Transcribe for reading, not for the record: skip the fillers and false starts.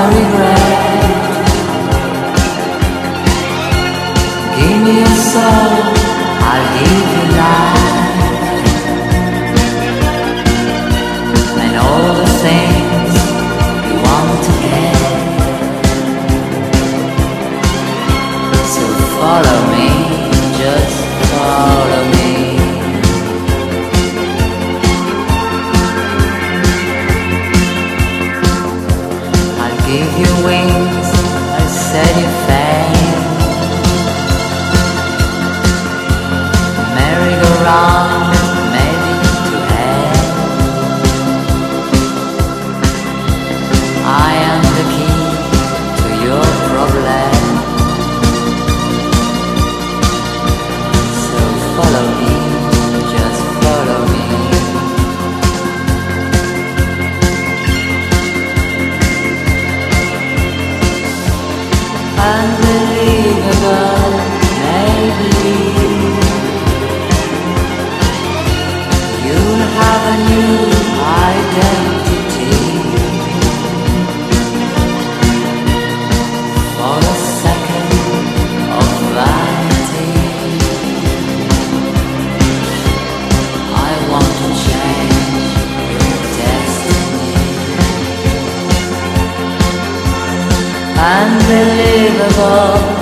regret. Give me your soul, I'll give you life, and all the things you want to get. So follow me, just follow me. Give you wings, I set you fame. Merry-go-round, maybe to hell. I am the key to your problem. So follow me, just follow me. Unbelievable, maybe you'll have a new identity. For a second of vanity, I want to change your destiny. Unbelievable,